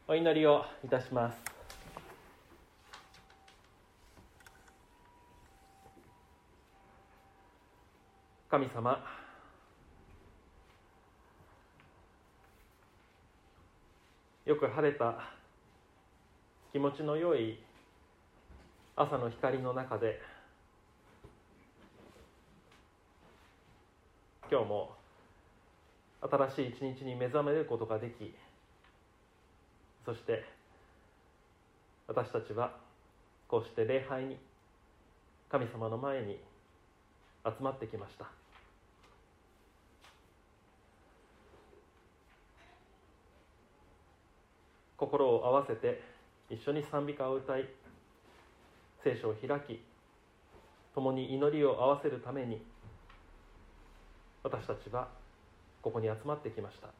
お祈りをいたします。神様、よく晴れた気持ちの良い朝の光の中で、今日も新しい一日に目覚めることができ、そして私たちはこうして礼拝に神様の前に集まってきました。心を合わせて一緒に賛美歌を歌い、聖書を開き、共に祈りを合わせるために私たちはここに集まってきました。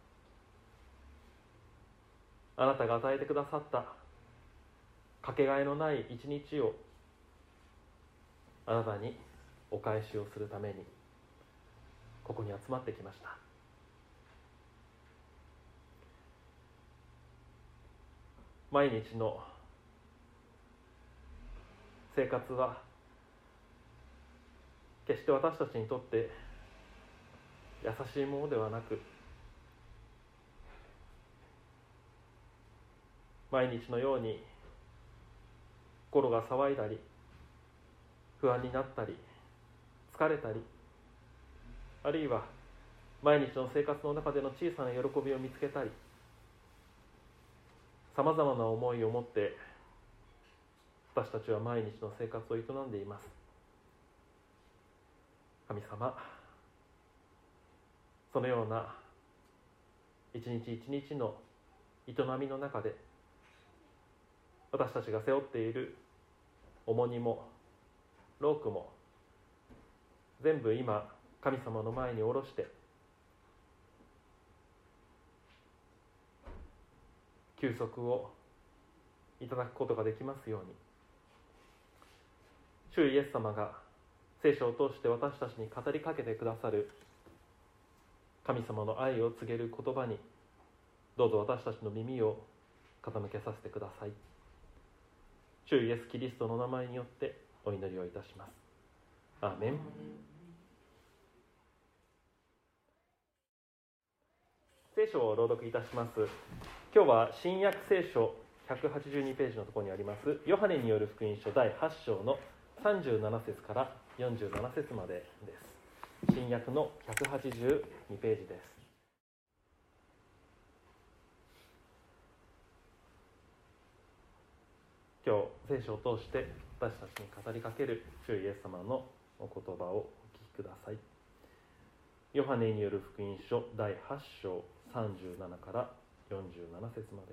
あなたが与えてくださったかけがえのない一日をあなたにお返しをするためにここに集まってきました。毎日の生活は決して私たちにとって優しいものではなく、毎日のように心が騒いだり、不安になったり、疲れたり、あるいは毎日の生活の中での小さな喜びを見つけたり、さまざまな思いを持って私たちは毎日の生活を営んでいます。神様、そのような一日一日の営みの中で、私たちが背負っている重荷も労苦も全部今神様の前に下ろして、休息をいただくことができますように、主イエス様が聖書を通して私たちに語りかけてくださる神様の愛を告げる言葉に、どうぞ私たちの耳を傾けさせてください。主イエスキリストの名前によってお祈りをいたします。アーメン。聖書を朗読いたします。今日は新約聖書182ページのところにありますヨハネによる福音書第8章の37節から47節までです。新約の182ページです。今日聖書を通して私たちに語りかける主イエス様のお言葉をお聞きください。ヨハネによる福音書第8章37から47節まで。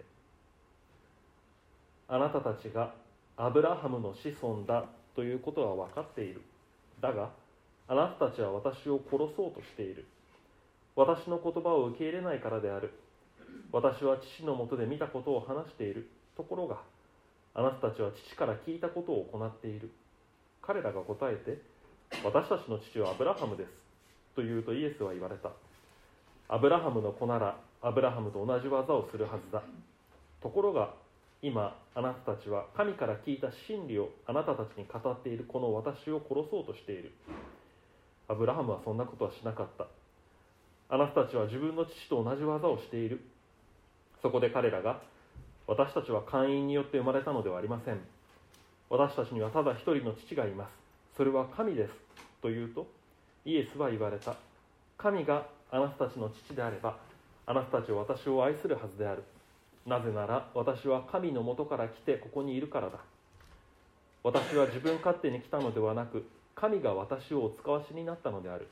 あなたたちがアブラハムの子孫だということは分かっている。だがあなたたちは私を殺そうとしている。私の言葉を受け入れないからである。私は父のもとで見たことを話している。ところがあなたたちは父から聞いたことを行っている。彼らが答えて、私たちの父はアブラハムですと言うと、イエスは言われた。アブラハムの子ならアブラハムと同じ技をするはずだ。ところが今あなたたちは神から聞いた真理をあなたたちに語っているこの私を殺そうとしている。アブラハムはそんなことはしなかった。あなたたちは自分の父と同じ技をしている。そこで彼らが、私たちは姦淫によって生まれたのではありません。私たちにはただ一人の父がいます。それは神です。と言うと、イエスは言われた。神があなたたちの父であれば、あなたたちは私を愛するはずである。なぜなら私は神のもとから来てここにいるからだ。私は自分勝手に来たのではなく、神が私をお使わしになったのである。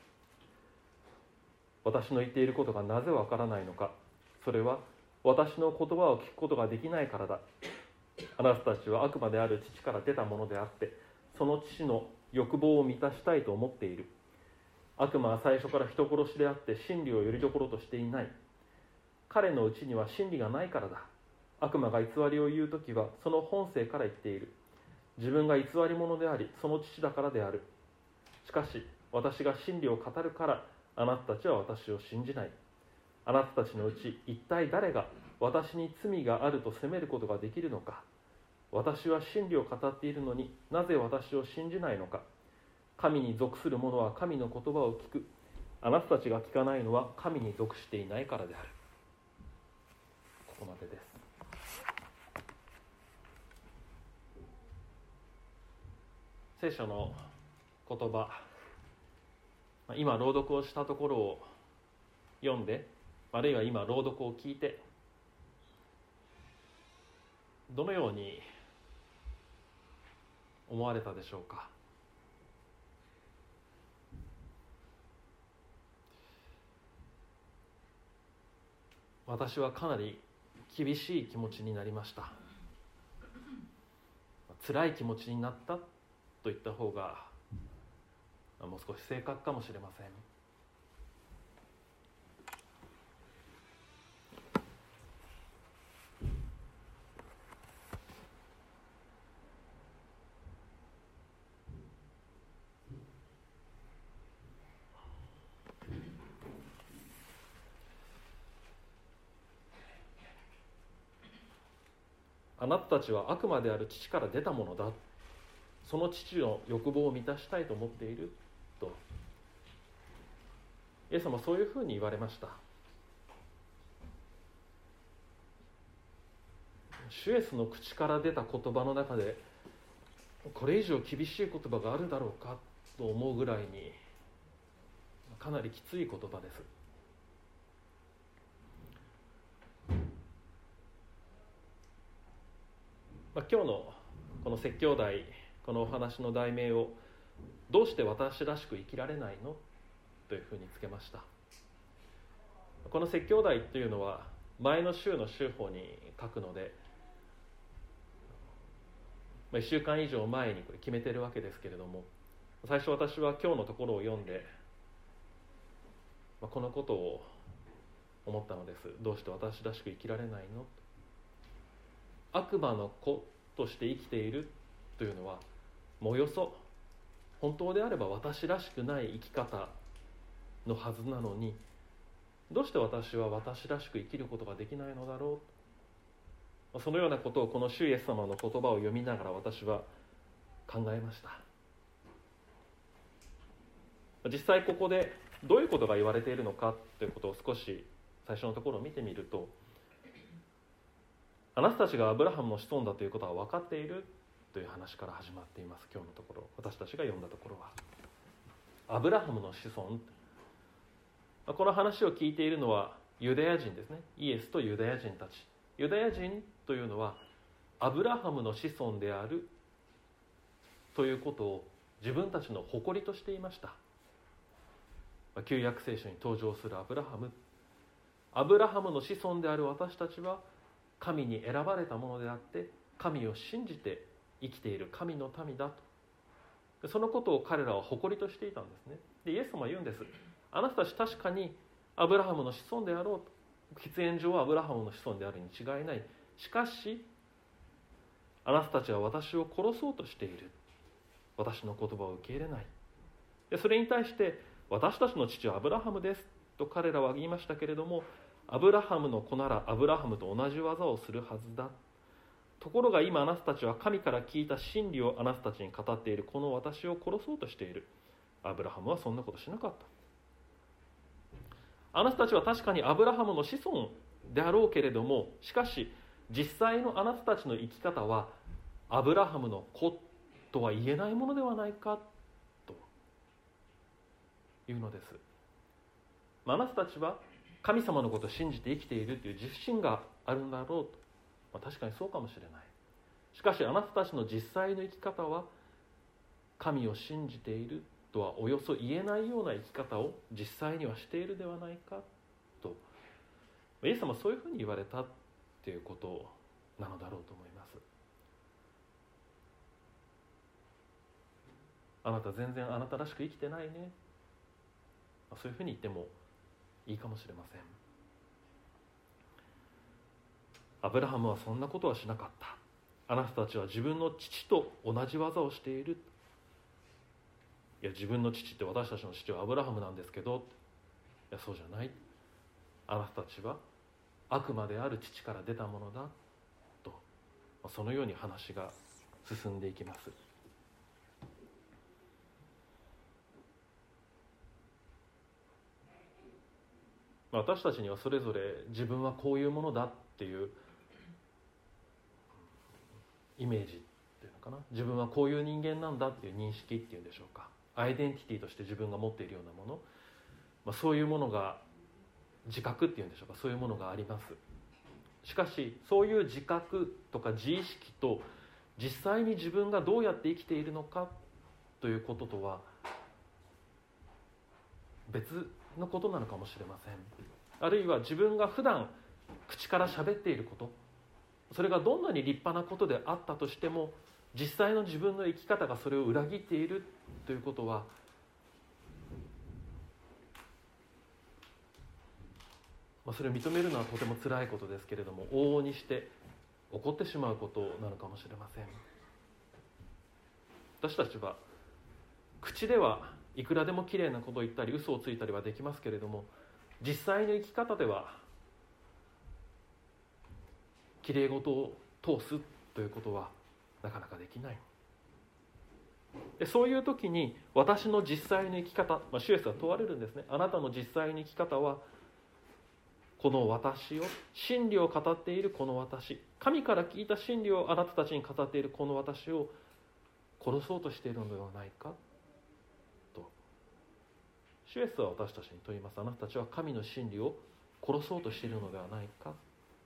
私の言っていることがなぜわからないのか。それは私の言葉を聞くことができないからだ。あなたたちは悪魔である父から出たものであって、その父の欲望を満たしたいと思っている。悪魔は最初から人殺しであって真理をよりどころとしていない。彼のうちには真理がないからだ。悪魔が偽りを言うときはその本性から言っている。自分が偽り者でありその父だからである。しかし私が真理を語るからあなたたちは私を信じない。あなたたちのうち一体誰が私に罪があると責めることができるのか。私は真理を語っているのになぜ私を信じないのか。神に属する者は神の言葉を聞く。あなたたちが聞かないのは神に属していないからである。ここまでです。聖書の言葉、今朗読をしたところを読んで、あるいは今朗読を聞いて、どのように思われたでしょうか。私はかなり厳しい気持ちになりました。辛い気持ちになったと言った方がもう少し正確かもしれません。あなたたちは悪魔である父から出たものだ。その父の欲望を満たしたいと思っていると、イエス様はそういうふうに言われました。主イエスの口から出た言葉の中で、これ以上厳しい言葉があるだろうかと思うぐらいにかなりきつい言葉です。今日のこの説教題、このお話の題名をどうして私らしく生きられないのというふうにつけました。この説教題というのは前の週の週報に書くので、1週間以上前にこれ決めているわけですけれども、最初私は今日のところを読んでこのことを思ったのです。どうして私らしく生きられないの。悪魔の子として生きているというのは、およそ本当であれば私らしくない生き方のはずなのに、どうして私は私らしく生きることができないのだろう。そのようなことをこの主イエス様の言葉を読みながら私は考えました。実際ここでどういうことが言われているのかということを少し最初のところを見てみると、あなたたちがアブラハムの子孫だということは分かっているという話から始まっています。今日のところ、私たちが読んだところはアブラハムの子孫、この話を聞いているのはユダヤ人ですね。イエスとユダヤ人たち。ユダヤ人というのはアブラハムの子孫であるということを自分たちの誇りとしていました。旧約聖書に登場するアブラハムの子孫である私たちは神に選ばれたものであって、神を信じて生きている神の民だと、そのことを彼らは誇りとしていたんですね。でイエス様は言うんです。あなたたち確かにアブラハムの子孫であろうと、血縁上はアブラハムの子孫であるに違いない。しかしあなたたちは私を殺そうとしている。私の言葉を受け入れない。でそれに対して私たちの父はアブラハムですと彼らは言いましたけれども、アブラハムの子ならアブラハムと同じ技をするはずだ。ところが今あなたたちは神から聞いた真理をあなたたちに語っているこの私を殺そうとしている。アブラハムはそんなことしなかった。あなたたちは確かにアブラハムの子孫であろうけれども、しかし実際のあなたたちの生き方はアブラハムの子とは言えないものではないかというのです。あなたたちは神様のことを信じて生きているという自信があるんだろうと、確かにそうかもしれない。しかしあなたたちの実際の生き方は神を信じているとはおよそ言えないような生き方を実際にはしているではないかと、イエス様はそういうふうに言われたということなのだろうと思います。あなた全然あなたらしく生きてないね、そういうふうに言ってもいいかもしれません。アブラハムはそんなことはしなかった。あなたたちは自分の父と同じ技をしている。いや自分の父って私たちの父はアブラハムなんですけど、いやそうじゃない。あなたたちは悪魔である父から出たものだと、そのように話が進んでいきます。私たちにはそれぞれ自分はこういうものだっていうイメージっていうのかな、自分はこういう人間なんだっていう認識っていうんでしょうか、アイデンティティとして自分が持っているようなもの、そういうものが自覚っていうんでしょうか、そういうものがあります。しかしそういう自覚とか自意識と実際に自分がどうやって生きているのかということとは別のことなのかもしれません。あるいは自分が普段口から喋っていること、それがどんなに立派なことであったとしても、実際の自分の生き方がそれを裏切っているということは、それを認めるのはとても辛いことですけれども、往々にして起こってしまうことなのかもしれません。私たちは口ではいくらでもきれいなことを言ったり嘘をついたりはできますけれども、実際の生き方ではきれい事を通すということはなかなかできない。でそういう時に私の実際の生き方、主イエスは問われるんですね。あなたの実際の生き方はこの私を、真理を語っているこの私、神から聞いた真理をあなたたちに語っているこの私を殺そうとしているのではないかと、主イエスは私たちに問います。あなたたちは神の真理を殺そうとしているのではないか。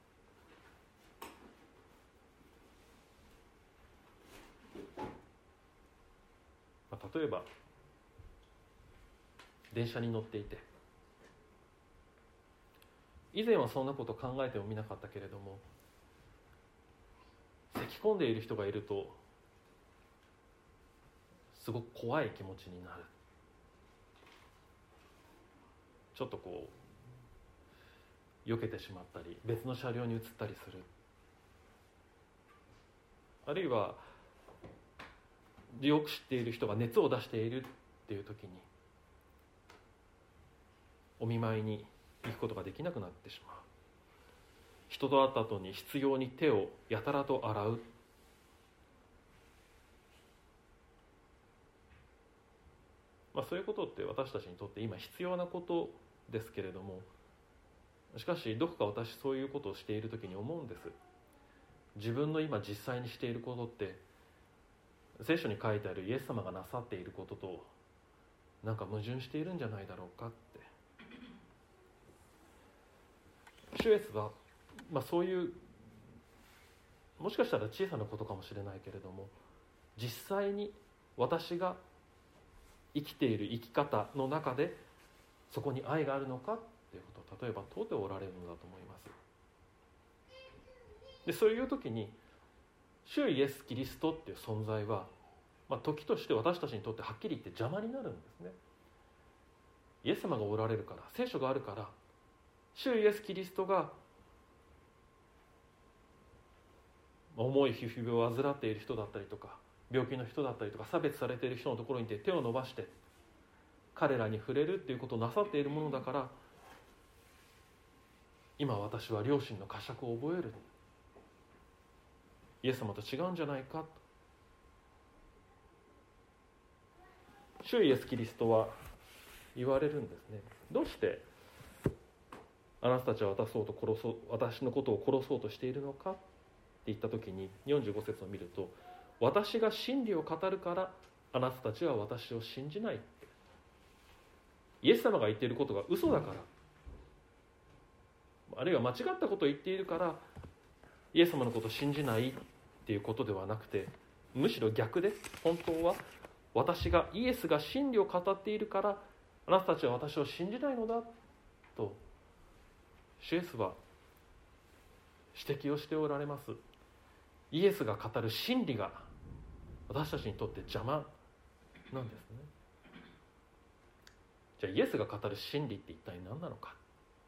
例えば電車に乗っていて、以前はそんなこと考えてもみなかったけれども、咳き込んでいる人がいるとすごく怖い気持ちになる。ちょっと避けてしまったり別の車両に移ったりする。あるいはよく知っている人が熱を出しているっていう時にお見舞いに行くことができなくなってしまう。人と会った後に執拗に手をやたらと洗う。そういうことって私たちにとって今必要なことですけれども、しかしどこか私そういうことをしている時に思うんです。自分の今実際にしていることって聖書に書いてあるイエス様がなさっていることとなんか矛盾しているんじゃないだろうかって。主イエスは、そういうもしかしたら小さなことかもしれないけれども、実際に私が生きている生き方の中でそこに愛があるのかっていうことを例えば問うておられるのだと思います。でそういう時に主イエス・キリストっていう存在は、時として私たちにとってはっきり言って邪魔になるんですね。イエス様がおられるから、聖書があるから、主イエス・キリストが重い皮膚病を患っている人だったりとか病気の人だったりとか差別されている人のところに手を伸ばして彼らに触れるっていうことをなさっているものだから、今私は良心の呵責を覚える、イエス様と違うんじゃないかと。主イエスキリストは言われるんですね。どうしてあなたたちは私のことを殺そうとしているのかって言った時に、45節を見ると、私が真理を語るからあなたたちは私を信じない。イエス様が言っていることが嘘だから、あるいは間違ったことを言っているからイエス様のことを信じないっていうことではなくて、むしろ逆で、本当はイエスが真理を語っているからあなたたちは私を信じないのだと主イエスは指摘をしておられます。イエスが語る真理が私たちにとって邪魔なんですね。じゃあイエスが語る真理って一体何なのか。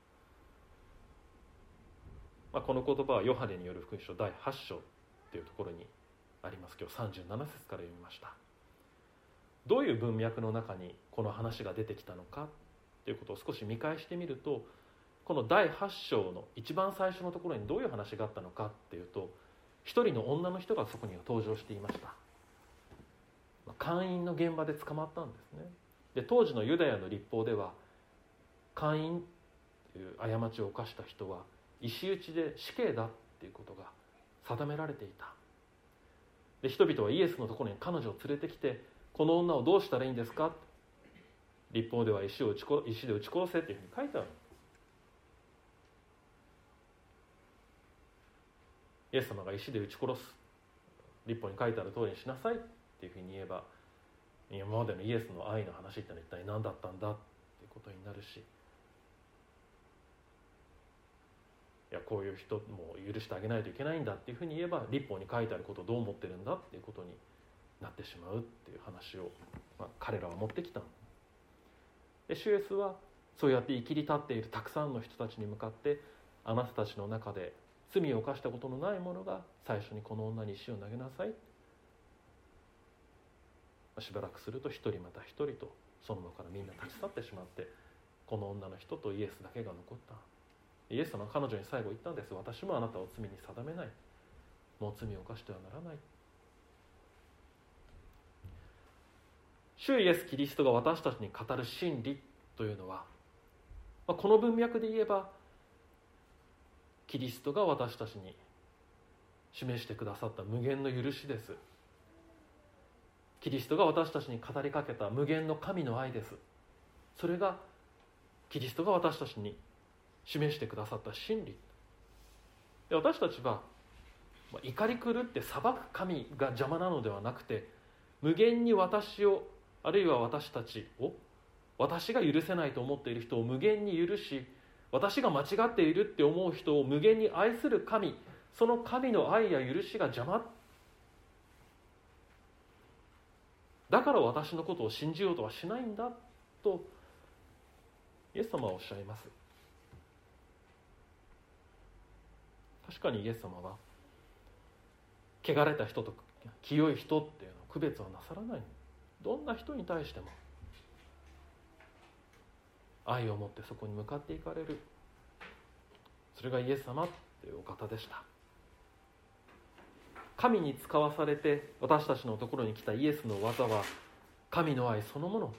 この言葉はヨハネによる福音書第8章というところにあります。今日37節から読みました。どういう文脈の中にこの話が出てきたのかということを少し見返してみると、 この第8章の一番最初のところにどういう話があったのかっていうと、一人の女の人がそこには登場していました。姦淫の現場で捕まったんですね。で当時のユダヤの律法では、姦淫という過ちを犯した人は石打ちで死刑だっていうことが定められていた。で人々はイエスのところに彼女を連れてきて、この女をどうしたらいいんですか、律法では石で撃ち殺せっていうふうに書いてある。イエス様が石で撃ち殺す、律法に書いてある通りにしなさいっていうふうに言えば、今までのイエスの愛の話ってのは一体何だったんだっていうことになるし、いやこういう人も許してあげないといけないんだっていうふうに言えば、律法に書いてあることをどう思ってるんだっていうことになってしまうっていう話を、彼らは持ってきた。で主イエスはそうやって生きり立っているたくさんの人たちに向かって、あなたたちの中で罪を犯したことのない者が最初にこの女に石を投げなさい。しばらくすると一人また一人とその場からみんな立ち去ってしまって、この女の人とイエスだけが残った。イエス様は彼女に最後言ったんです。私もあなたを罪に定めない。もう罪を犯してはならない。主イエスキリストが私たちに語る真理というのは、この文脈で言えば、キリストが私たちに示してくださった無限の許しです。キリストが私たちに語りかけた無限の神の愛です。それがキリストが私たちに示してくださった真理で、私たちは怒り狂って裁く神が邪魔なのではなくて、無限に私を、あるいは私たちを、私が許せないと思っている人を無限に許し、私が間違っているって思う人を無限に愛する神、その神の愛や許しが邪魔だから私のことを信じようとはしないんだとイエス様はおっしゃいます。確かにイエス様は汚れた人と清い人っていうのを区別はなさらない。どんな人に対しても愛を持ってそこに向かっていかれる。それがイエス様っていうお方でした。神に使わされて私たちのところに来たイエスの技は神の愛そのもの。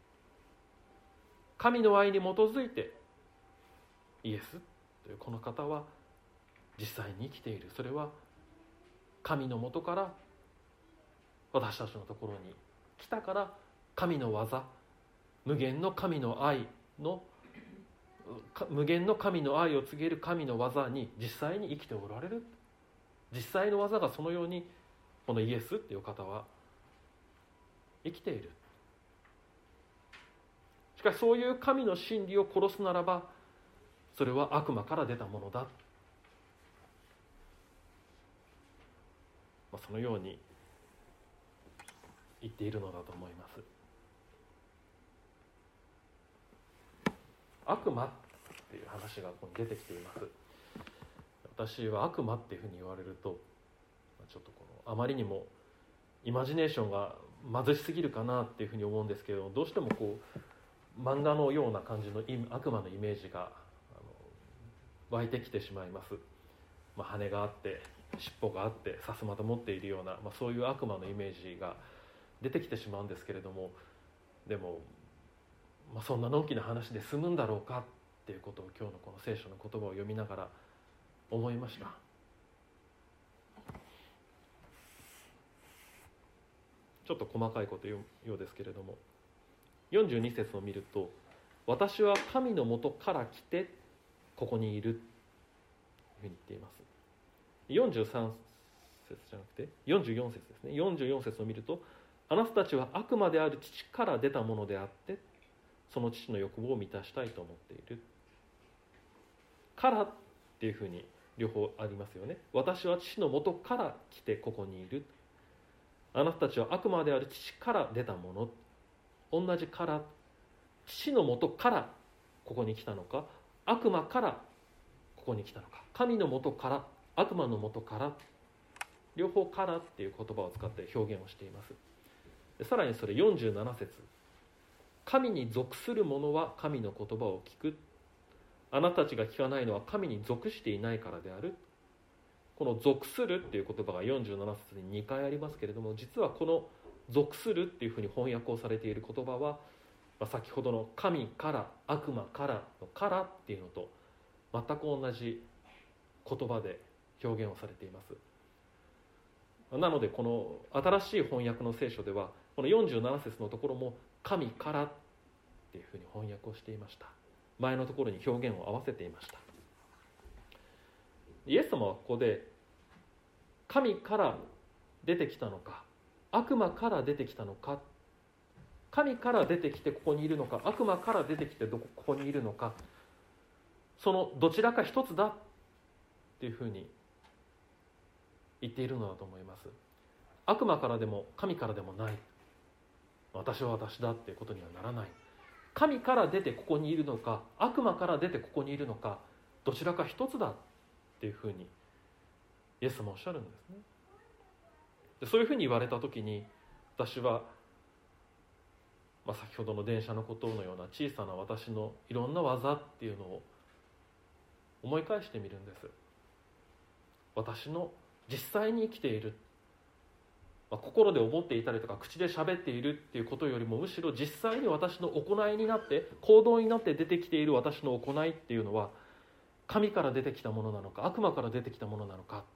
神の愛に基づいてイエスというこの方は実際に生きている。それは神のもとから私たちのところに来たから、神の技、無限の神の愛の無限の神の愛を告げる神の技に実際に生きておられる。実際の技がそのようにこのイエスっていう方は生きている。しかしそういう神の真理を殺すならば、それは悪魔から出たものだ、そのように言っているのだと思います。悪魔っていう話がここに出てきています。私は悪魔っていうふうに言われるとちょっとあまりにもイマジネーションが貧しすぎるかなっていうふうに思うんですけど、どうしても漫画のような感じの悪魔のイメージが湧いてきてしまいます。羽があって尻尾があってさすまた持っているような、そういう悪魔のイメージが出てきてしまうんですけれども、でも、そんなのんきな話で済むんだろうかっていうことを今日のこの聖書の言葉を読みながら思いました。ちょっと細かいこと言うようですけれども、42節を見ると、私は神のもとから来てここにいるというふうに言っています。43節じゃなくて44節ですね。44節を見ると、あなたたちは悪魔である父から出たものであってその父の欲望を満たしたいと思っている。からっていうふうに両方ありますよね。私は父のもとから来てここにいる。あなたたちは悪魔である父から出たもの。同じから、父のもとからここに来たのか、悪魔からここに来たのか、神のもとから悪魔のもとから、両方からっていう言葉を使って表現をしています。さらにそれ47節、神に属する者は神の言葉を聞く。 あなたたちが聞かないのは神に属していないからである。この属するっていう言葉が47節に2回ありますけれども、実はこの属するっていうふうに翻訳をされている言葉は、先ほどの神から悪魔からのからっていうのと全く同じ言葉で表現をされています。なのでこの新しい翻訳の聖書ではこの47節のところも神からっていうふうに翻訳をしていました。前のところに表現を合わせていました。イエス様はここで神から出てきたのか悪魔から出てきたのか、神から出てきてここにいるのか悪魔から出てきてここにいるのか、そのどちらか一つだっていうふうに言っているのだと思います。悪魔からでも神からでもない、私は私だっていうことにはならない。神から出てここにいるのか悪魔から出てここにいるのか、どちらか一つだっていうふうにイエス様おっしゃるんですね。でそういうふうに言われた時に私は、先ほどの電車のことのような小さな私のいろんな技っていうのを思い返してみるんです。私の実際に生きている、心で思っていたりとか口で喋っているっていうことよりも、むしろ実際に私の行いになって行動になって出てきている私の行いっていうのは神から出てきたものなのか悪魔から出てきたものなのか。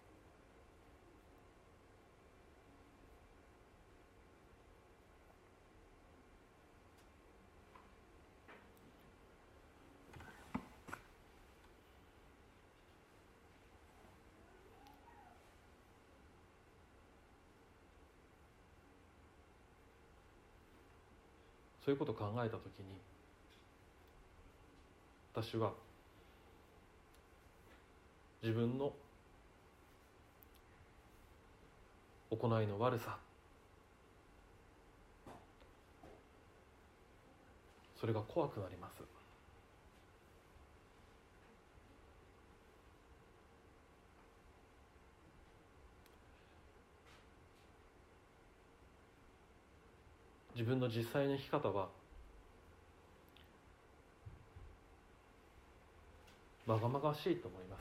そういうことを考えたときに、私は自分の行いの悪さ、それが怖くなります。自分の実際の生き方はまがまがしいと思います。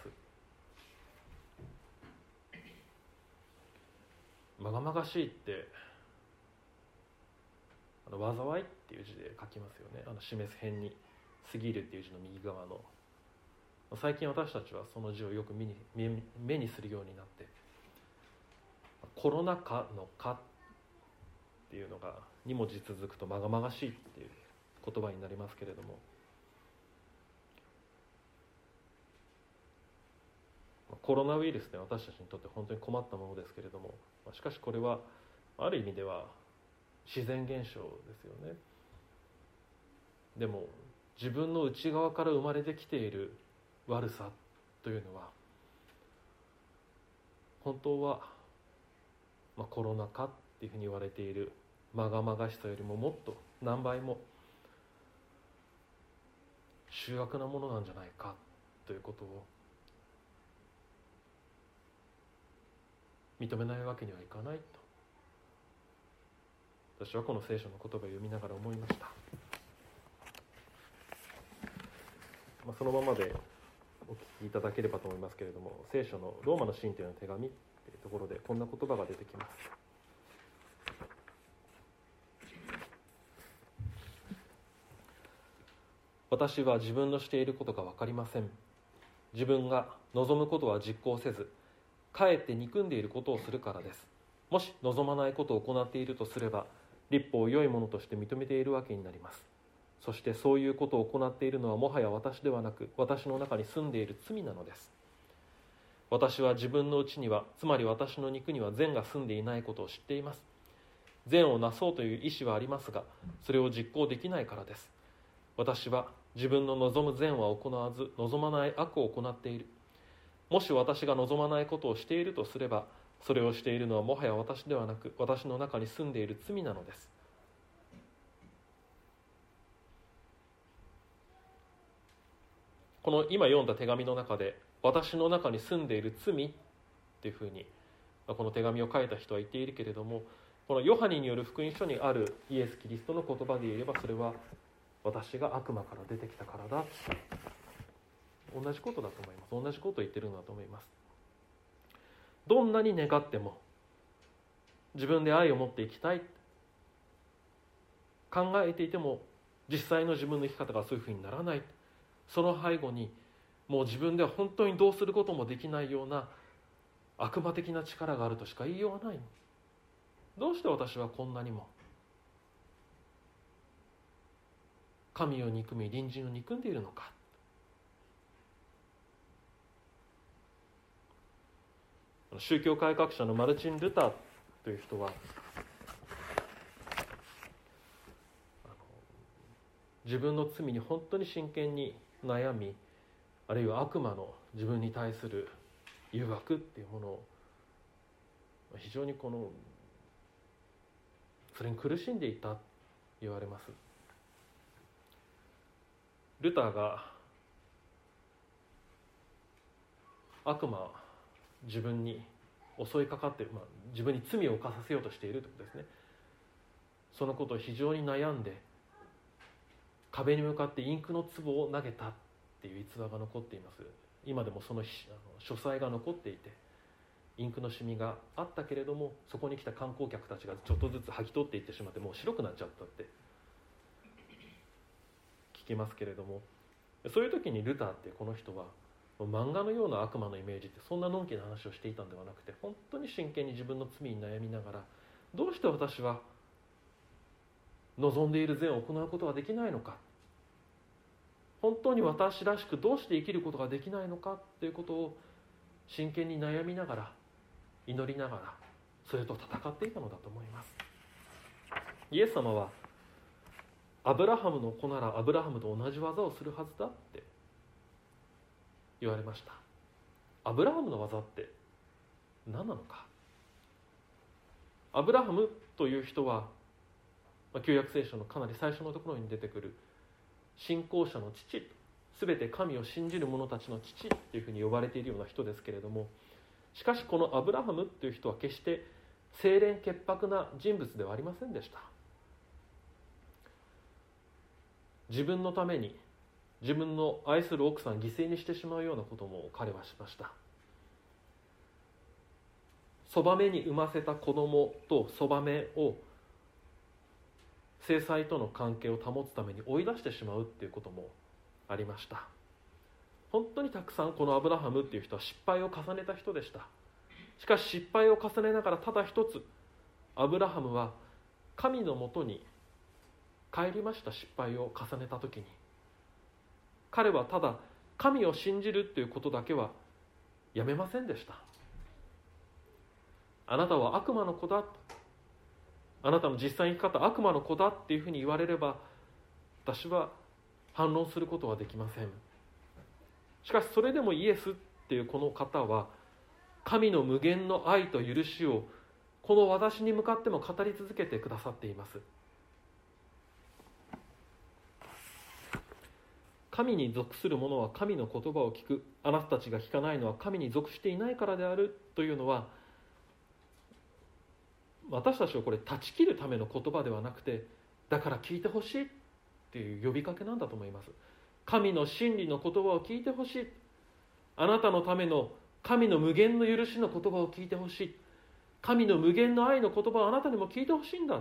まがまがしいって災いっていう字で書きますよね。示す辺に過ぎるっていう字の右側の。最近私たちはその字をよく目にするようになって、コロナ禍の禍っていうのが2文字続くとまがまがしいっていう言葉になりますけれども、コロナウイルスで私たちにとって本当に困ったものですけれども、しかしこれはある意味では自然現象ですよね。でも自分の内側から生まれてきている悪さというのは本当は、コロナ禍っていうふうに言われているまがまがしさよりももっと何倍も醜悪なものなんじゃないかということを認めないわけにはいかないと、私はこの聖書の言葉を読みながら思いました。そのままでお聞きいただければと思いますけれども、聖書のローマの信徒への手紙というところでこんな言葉が出てきます。私は自分のしていることが分かりません。自分が望むことは実行せず、かえって憎んでいることをするからです。もし望まないことを行っているとすれば、律法を良いものとして認めているわけになります。そしてそういうことを行っているのはもはや私ではなく、私の中に住んでいる罪なのです。私は自分のうちには、つまり私の肉には善が住んでいないことを知っています。善をなそうという意志はありますが、それを実行できないからです。私は自分の望む善は行わず、望まない悪を行っている。もし私が望まないことをしているとすれば、それをしているのはもはや私ではなく、私の中に住んでいる罪なのです。この今読んだ手紙の中で、私の中に住んでいる罪っていうふうにこの手紙を書いた人は言っているけれども、このヨハネによる福音書にあるイエス・キリストの言葉で言えば、それは私が悪魔から出てきたからだ同じことだと思います。同じことを言ってるのだと思います。どんなに願っても自分で愛を持って生きたい考えていても実際の自分の生き方がそういうふうにならない。その背後にもう自分では本当にどうすることもできないような悪魔的な力があるとしか言いようがない。どうして私はこんなにも神を憎み隣人を憎んでいるのか。宗教改革者のマルチン・ルターという人は自分の罪に本当に真剣に悩み、あるいは悪魔の自分に対する誘惑っていうものを非常にそれに苦しんでいたと言われます。ルターが悪魔自分に襲いかかっている、自分に罪を犯させようとしているということですね。そのことを非常に悩んで壁に向かってインクの粒を投げたっていう逸話が残っています。今でもその書斎が残っていて、インクのシミがあったけれども、そこに来た観光客たちがちょっとずつ剥ぎ取っていってしまって、もう白くなっちゃったって聞きますけれども、そういう時にルターってこの人は漫画のような悪魔のイメージってそんなのんきな話をしていたんではなくて、本当に真剣に自分の罪に悩みながら、どうして私は望んでいる善を行うことができないのか、本当に私らしくどうして生きることができないのかということを真剣に悩みながら、祈りながら、それと戦っていたのだと思います。イエス様はアブラハムの子ならアブラハムと同じ技をするはずだって言われました。アブラハムの技って何なのか。アブラハムという人は、旧約聖書のかなり最初のところに出てくる信仰者の父、すべて神を信じる者たちの父というふうに呼ばれているような人ですけれども、しかしこのアブラハムという人は決して清廉潔白な人物ではありませんでした。自分のために自分の愛する奥さんを犠牲にしてしまうようなことも彼はしました。そばめに産ませた子供とそばめを正妻との関係を保つために追い出してしまうっていうこともありました。本当にたくさんこのアブラハムっていう人は失敗を重ねた人でした。しかし失敗を重ねながらただ一つ、アブラハムは神のもとに帰りました。失敗を重ねた時に彼はただ神を信じるっていうことだけはやめませんでした。あなたは悪魔の子だ、あなたの実際に生き方悪魔の子だっていうふうに言われれば、私は反論することはできません。しかしそれでもイエスっていうこの方は神の無限の愛と許しをこの私に向かっても語り続けてくださっています。神に属する者は神の言葉を聞く。あなたたちが聞かないのは神に属していないからであるというのは、私たちをこれ断ち切るための言葉ではなくて、だから聞いてほしいっていう呼びかけなんだと思います。神の真理の言葉を聞いてほしい。あなたのための神の無限の許しの言葉を聞いてほしい。神の無限の愛の言葉をあなたにも聞いてほしいんだ。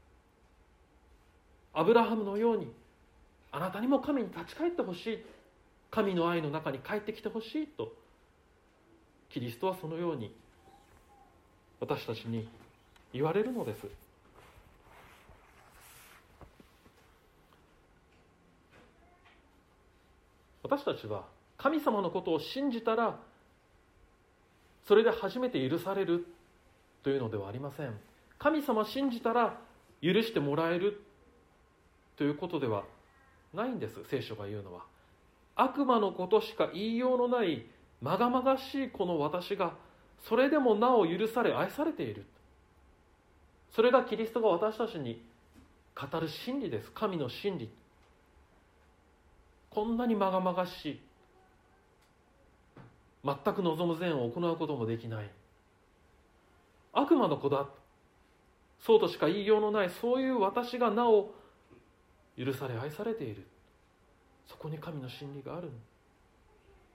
アブラハムのようにあなたにも神に立ち返ってほしい。神の愛の中に帰ってきてほしいと、キリストはそのように私たちに言われるのです。私たちは神様のことを信じたらそれで初めて許されるというのではありません。神様を信じたら許してもらえるということではないんです。聖書が言うのは悪魔のことしか言いようのないまがまがしいこの私がそれでもなお許され愛されている。それがキリストが私たちに語る真理です。神の真理。こんなにまがまがしい、全く望む善を行うこともできない悪魔の子だ、そうとしか言いようのない、そういう私がなお許され愛されている。そこに神の真理がある。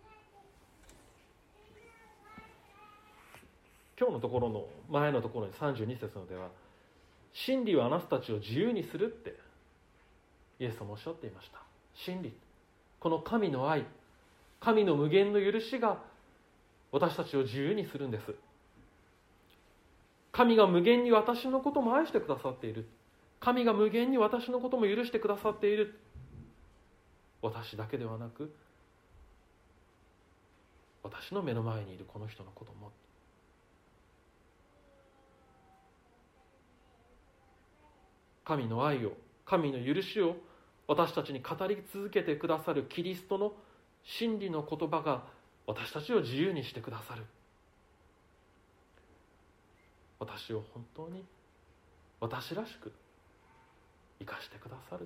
今日のところの前のところに32節のでは、真理はあなたたちを自由にするってイエス様おっしゃっていました。真理、この神の愛、神の無限の許しが私たちを自由にするんです。神が無限に私のことも愛してくださっている。神が無限に私のことも許してくださっている。私だけではなく、私の目の前にいるこの人のことも。神の愛を、神の許しを私たちに語り続けてくださるキリストの真理の言葉が私たちを自由にしてくださる。私を本当に私らしく生かしてくださる。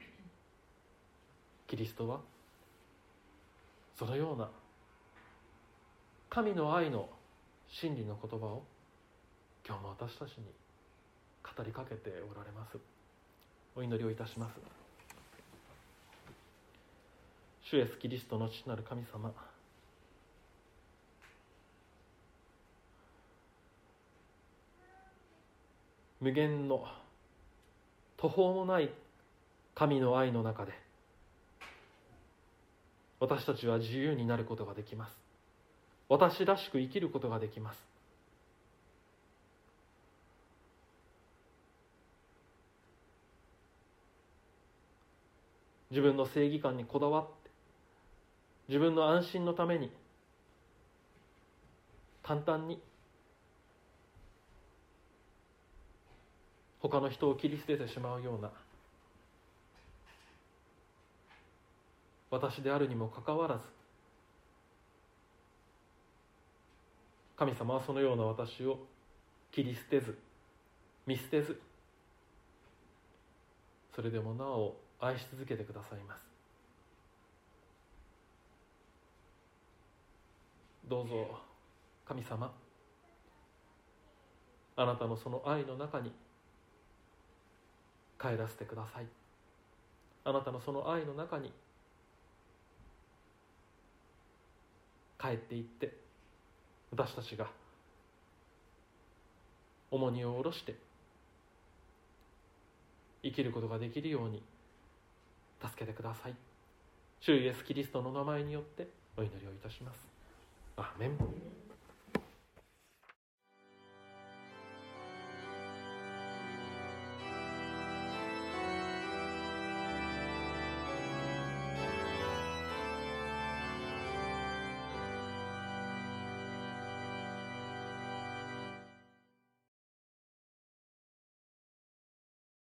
キリストはそのような神の愛の真理の言葉を今日も私たちに語りかけておられます。お祈りをいたします。主イエスキリストの父なる神様、無限の途方もない神の愛の中で私たちは自由になることができます。私らしく生きることができます。自分の正義感にこだわって自分の安心のために簡単に他の人を切り捨ててしまうような私であるにもかかわらず、神様はそのような私を切り捨てず見捨てず、それでもなお愛し続けてくださいます。どうぞ神様、あなたのその愛の中に帰らせてください。あなたのその愛の中に帰っていって、私たちが重荷を下ろして生きることができるように助けてください。主イエスキリストの名前によってお祈りをいたします。アーメン。